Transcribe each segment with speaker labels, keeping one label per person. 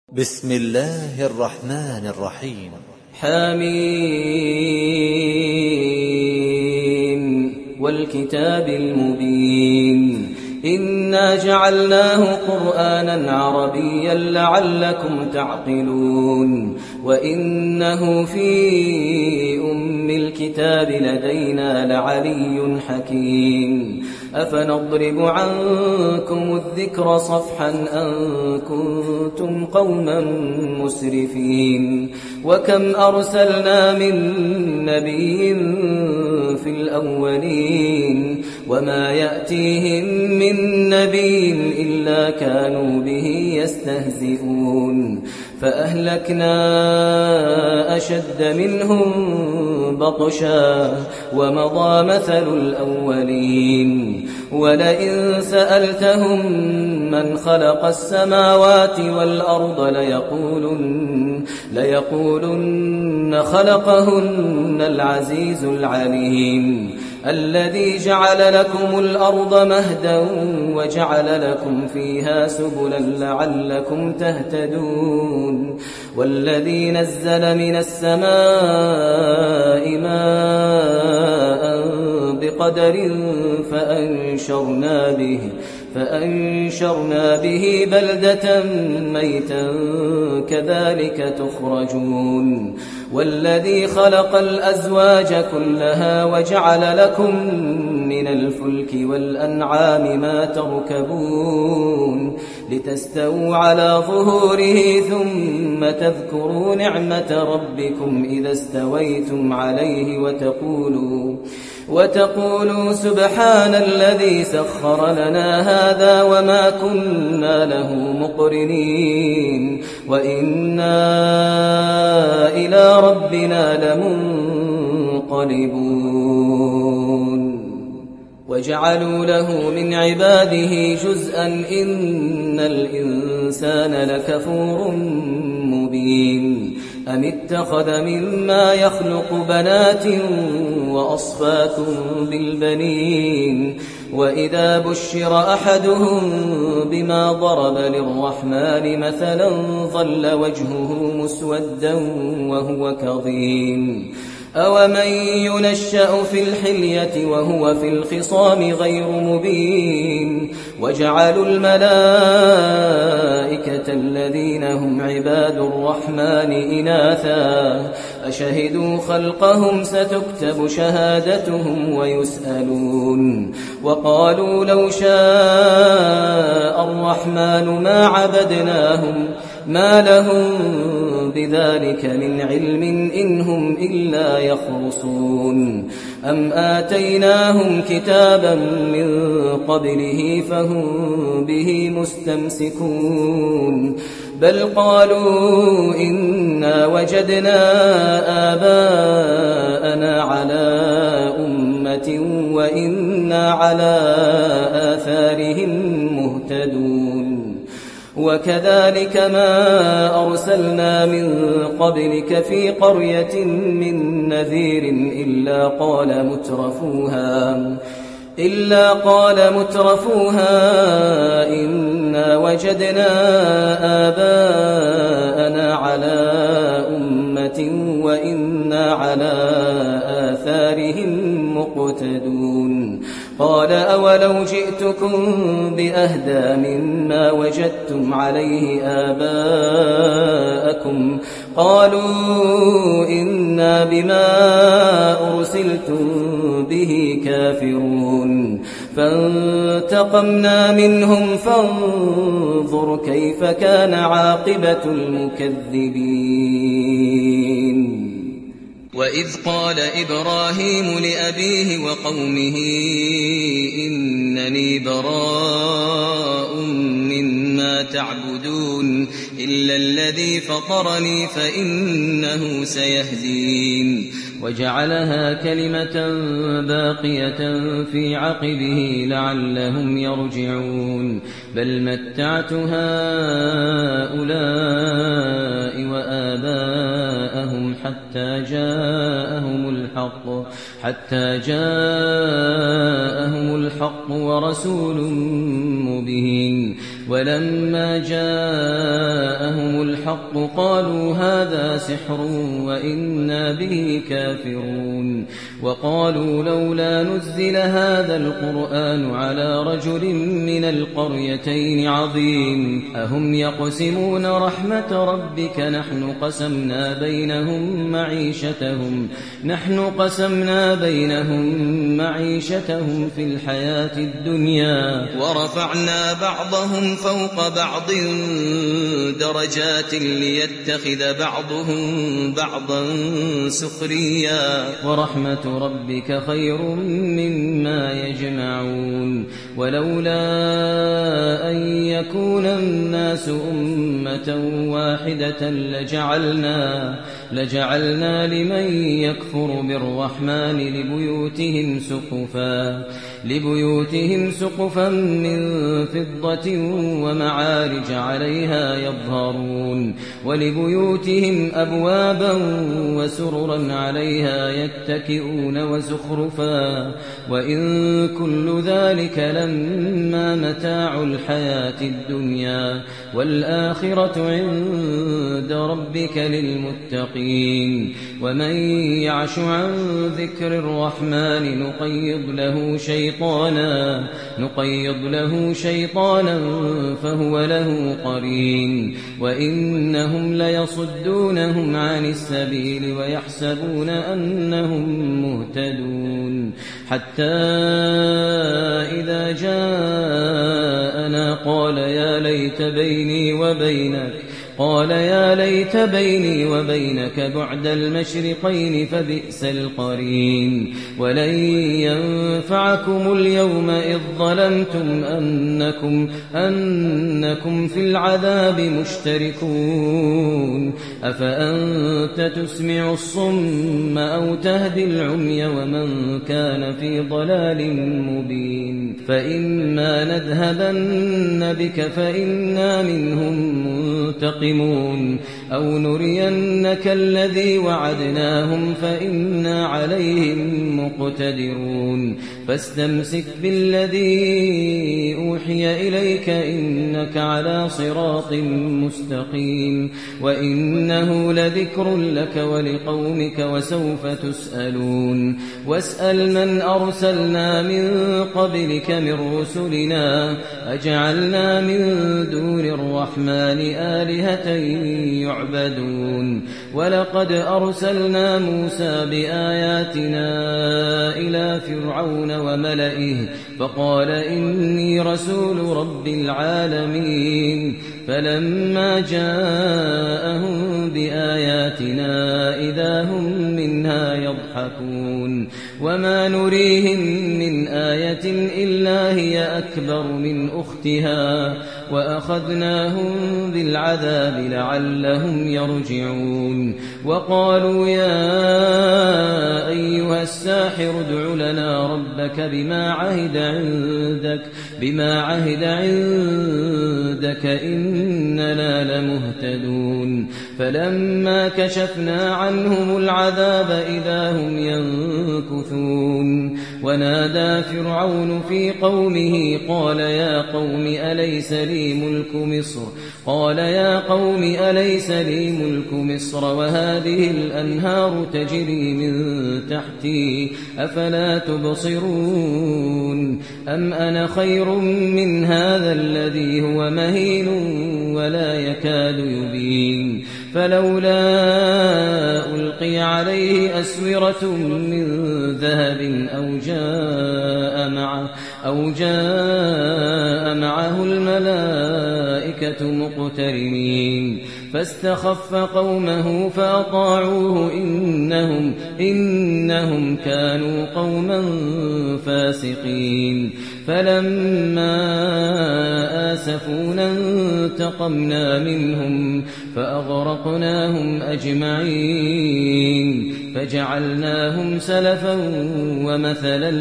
Speaker 1: بسم الله الرحمن الرحيم.
Speaker 2: حميم والكتاب المبين إنا جعلناه قرآنا عربيا لعلكم تعقلون وإنه في أم الكتاب لدينا لعلي حكيم أفنضرب عنكم الذكر صفحا أن كنتم قوما مسرفين وكم أرسلنا من نبي في الأولين وما يأتيهم من نبي إلا كانوا به يستهزئون فأهلكنا أشد منهم بطشا ومضى مثل الأولين ولئن سألتهم من خلق السماوات والأرض ليقولن خلقهن العزيز العليم الذي جعل لكم الأرض مهدا وجعل لكم فيها سبلا لعلكم تهتدون والذي نزل من السماء ماء بقدر فأنشرنا به بلدة ميتا كذلك تخرجون والذي خلق الأزواج كلها وجعل لكم من الفلك والأنعام ما تركبون لتستووا على ظهوره ثم تذكروا نعمة ربكم إذا استويتم عليه وتقولوا سبحان الذي سخر لنا هذا وما كنا له مقرنين وإنا إلى ربنا لمنقلبون وجعلوا له من عباده جزءا إن الإنسان لكفور مبين أم اتخذ مما يخلق بنات وأصفاكم بالبنين وإذا بشر أحدهم بما ضرب للرحمن مثلا ظل وجهه مسودا وهو كظيم أومن ينشأ في الحلية وهو في الخصام غير مبين وجعلوا الملائكة الذين هم عباد الرحمن إناثا أشهدوا خلقهم ستكتب شهادتهم ويسألون وقالوا لو شاء الرحمن ما عبدناهم ما لهم بذلك من علم إن هم إلا يخرصون أم آتيناهم كتابا من قبله فهم به مستمسكون بل قالوا إنا وجدنا آباءنا على أمة وإنا على آثارهم مهتدون وكذلك ما أرسلنا من قبلك في قرية من نذير إلا قال مترفوها إنا وجدنا آباءنا على أمة وإنا على آثارهم مقتدون قال أولو جئتكم بأهدى مما وجدتم عليه آباءكم قالوا إنا بما أرسلتم به كافرون فانتقمنا منهم فانظر كيف كان عاقبة المكذبين وإذ قال إبراهيم لأبيه وقومه إنني براء مما تعبدون إلا الذي فطرني فإنه سيهدين وجعلها كلمة باقية في عقبه لعلهم يرجعون بل متعت هؤلاء وآباءهم حتى جاءهم الحق ورسول مبين ولما جاءهم الحق قالوا هذا سحر وإنا به كافرون وقالوا لولا نزل هذا القرآن على رجل من القريتين عظيم أهم يقسمون رحمة ربك نحن قسمنا بينهم معيشتهم في الحياة الدنيا ورفعنا بعضهم فوق بعض درجات ليتخذ بعضهم بعضا سخريا ورحمة ربك خير مما يجمعون ولولا أن يكون الناس أمة واحدة لجعلنا لمن يكفر بالرحمن لبيوتهم سقفا من فضة ومعارج عليها يظهرون ولبيوتهم أبوابا وسررا عليها يتكئون وزخرفا وإن كل ذلك لما متاع الحياة الدنيا والآخرة عند ربك للمتقين ومن يعش عن ذكر الرحمن نقيض له شيطانا فهو له قرين وإنهم ليصدونهم عن السبيل ويحسبون أنهم مهتدون حتى إذا جاءنا قال يا ليت بيني وبينك بعد المشرقين فبئس القرين ولن ينفعكم اليوم إذ ظلمتم أنكم في العذاب مشتركون أفأنت تسمع الصم أو تهدي العمي ومن كان في ضلال مبين فإما نذهبن بك فإنا منهم منتقمون أو نرينك الذي وعدناهم فإنا عليهم مقتدرون فاستمسك بالذي أوحي إليك إنك على صراط مستقيم وإنه لذكر لك ولقومك وسوف تسألون واسأل من أرسلنا من قبلك من رسلنا أجعلنا من دون الرحمن آلهة يعبدون ولقد أرسلنا موسى بآياتنا إلى فرعون وملئه فقال إني رسول رب العالمين فلما جاءهم بآياتنا إذا هم منها يضحكون وما نريهم من آية إلا هي أكبر من أختها وأخذناهم بالعذاب لعلهم يرجعون وقالوا يا أيها الساحر ادع لنا ربك بما عهد عندك إننا لمهتدون فلما كشفنا عنهم العذاب إذا هم ينكثون ونادى فرعون في قومه قال يا قوم أليس لي ملك مصر وهذه الأنهار تجري من تحتي أفلا تبصرون أم أنا خير من هذا الذي هو مهين ولا يكاد يبين فلولا ألقي عليه أسورة من ذهب أو جاء معه الملائكة مقترنين فاستخف قومه فأطاعوه إنهم كانوا قوما فاسقين فلما آسفونا انتقمنا منهم فأغرقناهم أجمعين فجعلناهم سلفا ومثلا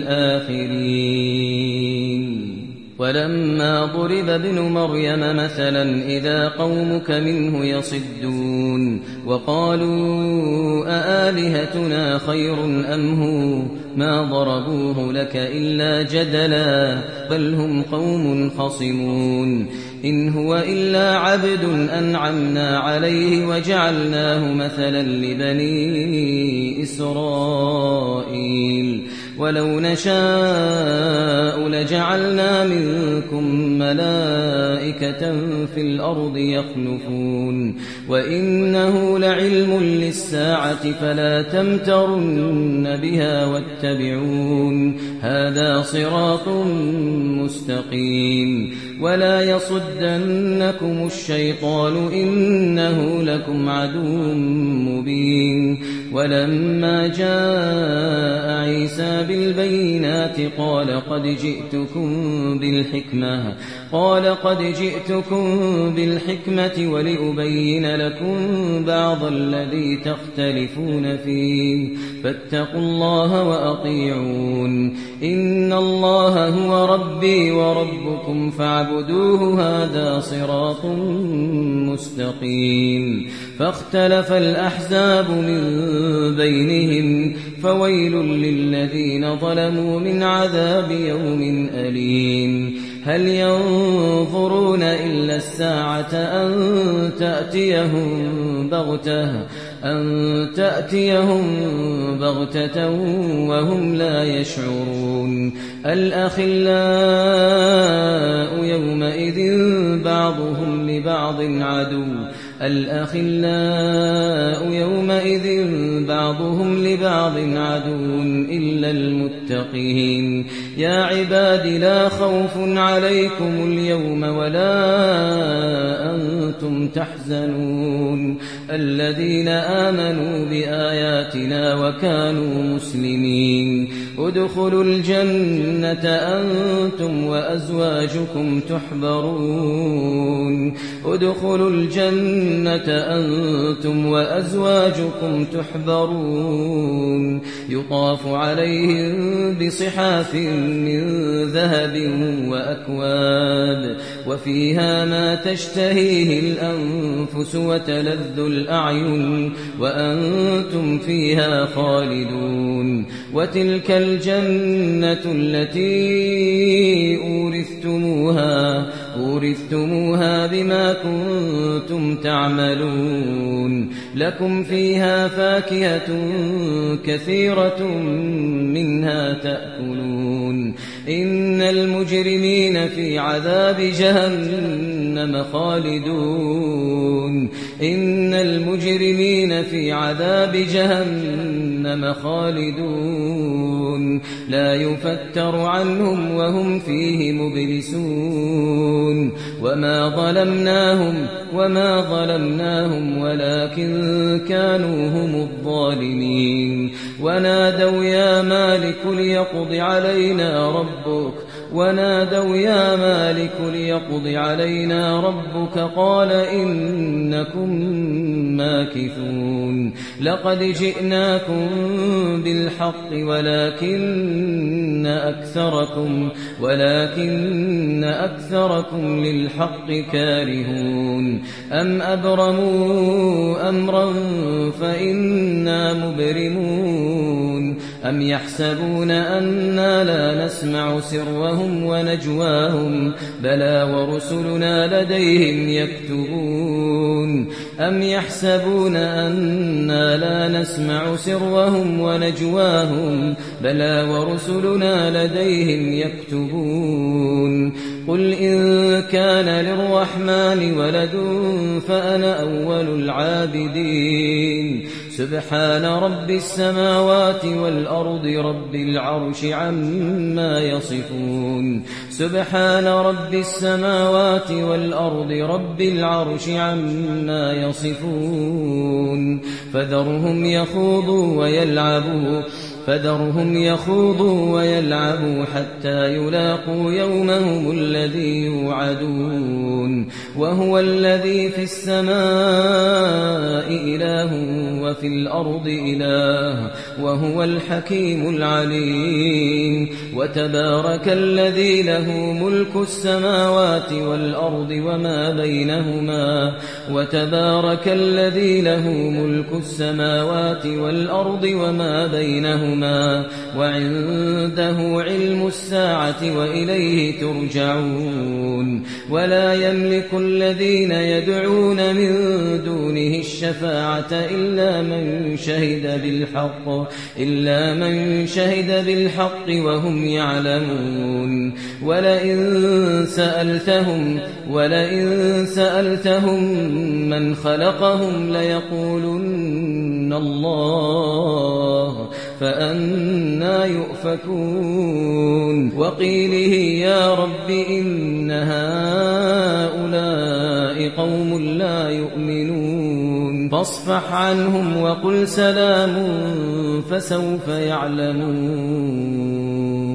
Speaker 2: للآخرين ولما ضرب ابن مريم مثلا إذا قومك منه يصدون وقالوا أآلهتنا خير أم هو ما ضربوه لك إلا جدلا بل هم قوم خصمون إن هو إلا عبد أنعمنا عليه وجعلناه مثلا لبني إسرائيل ولو نشاء لجعلنا منكم ملائكة في الأرض يخلفون وإنه لعلم للساعة فلا تمترن بها واتبعون هذا صراط مستقيم ولا يصدنكم الشيطان إنه لكم عدو مبين ولما جاء عيسى بالبينات قال قد جئتكم بالحكمة ولأبين لكم بعض الذي تختلفون فيه فاتقوا الله وأطيعون إن الله هو ربي وربكم فاعبدوه هذا صراط مستقيم فاختلف الأحزاب من بينهم فويل للذين ظلموا من عذاب يوم أليم هل ينظرون إلا الساعة أن تأتيهم بغتة وهم لا يشعرون الأخلاء يومئذ بعضهم لبعض عدو إلا المتقين يا عباد لا خوف عليكم اليوم ولا أنتم تحزنون الذين آمنوا بآياتنا وكانوا مسلمين ادخلوا الجنة أنتم وأزواجكم تحبرون يطاف عليهم بصحاف من ذهب وأكواب وفيها ما تشتهيه الأنفس وتلذ الأعين وأنتم فيها خالدون وتلك الجنة التي أورثتموها بما كنتم تعملون لكم فيها فاكهة كثيرة منها تأكلون إن المجرمين في عذاب جهنم خالدون لا يفتر عنهم وهم فيه مبلسون وما ظلمناهم ولكن كانوا هم الظالمين ونادوا يا مالك ليقض علينا ربك قال إنكم ماكثون لقد جئناكم بالحق ولكن أكثركم للحق كارهون أم أبرموا أمرا فإنا مبرمون أم يحسبون أنا لا نسمع سرهم ونجواهم بلى ورسلنا لديهم يكتبون أم يحسبون أنا لا نسمع سرهم ونجواهم بلى ورسلنا لديهم يكتبون قل إن كان للرحمن ولد فأنا أول العابدين سبحان رب السماوات والأرض رب العرش عما يصفون فذرهم يخوضوا ويلعبوا حتى يلاقوا يومهم الذي يوعدون وهو الذي في السماء إله وفي الأرض إله وهو الحكيم العليم وتبارك الذي له ملك السماوات والأرض وما بينهما وتبارك الذي له ملك السماوات والأرض وما بينهما وعنده علم الساعة وإليه ترجعون ولا يملك الذين يدعون من دونه الشفاعة إلا من شهد بالحق وهم يعلمون ولئن سألتهم من خلقهم ليقولن الله فأنى يؤفكون وقيله يا رب إن هؤلاء قوم لا يؤمنون فاصفح عنهم وقل سلام فسوف يعلمون